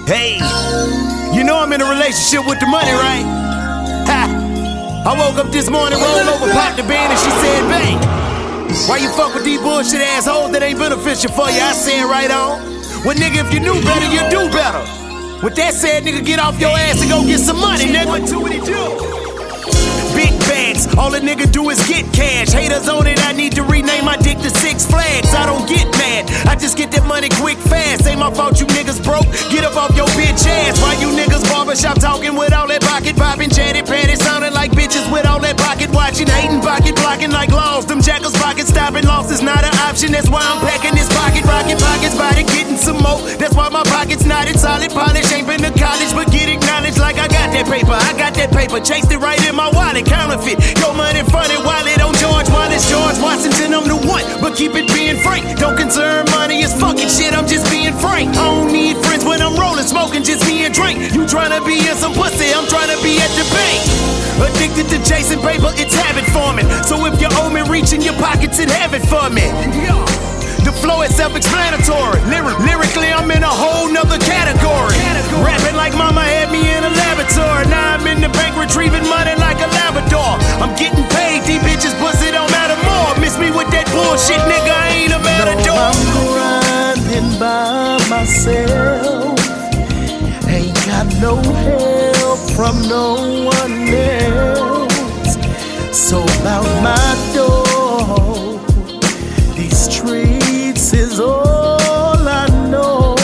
Hey, you know I'm in a relationship with the money, right? Ha! I woke up this morning, rolled over, popped the band, and she said, "Bang, why you fuck with these bullshit assholes that ain't beneficial for you?" I said, "Right on. Well, nigga, if you knew better, you'd do better." With that said, nigga, get off your ass and go get some money, nigga. What he do? Big bags, all a nigga do is get cash. Haters on it, I need to rename my dick to Six Flags. I don't get mad, I just get that money quick fast. Ain't my fault you niggas broke, get up off your bitch ass. Why you niggas barbershop talking with all that pocket popping, chatted patty, sounding like bitches with all that pocket watching, hating pocket blocking like laws. Them jackals pocket stopping, loss is not an option. That's why I'm packing this pocket, rocking pockets, body getting some more. That's why my pockets knotted, solid polish. Ain't been to college, but get acknowledged like I got that paper. I got that paper, chased it right in my wallet. Counterfeit, your money funny, wallet on George Wallace, George Washington, I'm the one, but keep it being frank. Don't concern money, it's fucking shit, I'm just being frank. I don't need friends when I'm rolling, smoking, just me and drink. You tryna be in some pussy, I'm tryna be at the bank. Addicted to chasing paper, it's habit forming. So if you owe me, reach in your pockets and have it for me. The flow is self-explanatory. Lyrically, I'm in a whole nother category. Rapping like mama had me in a laboratory. Now I'm in the bank retrieving money like a Labrador. I'm getting paid, these bitches pussy don't matter more. Miss me with that bullshit, nigga, I ain't a matador. I'm grinding by myself. Ain't got no help from no one else. So about my door, these streets is all I know.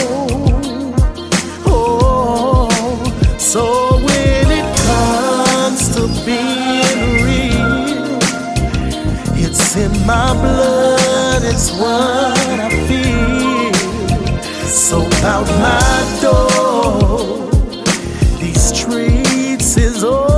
Oh, so when it comes to being real, it's in my blood, it's what I feel. So out my door, these streets is all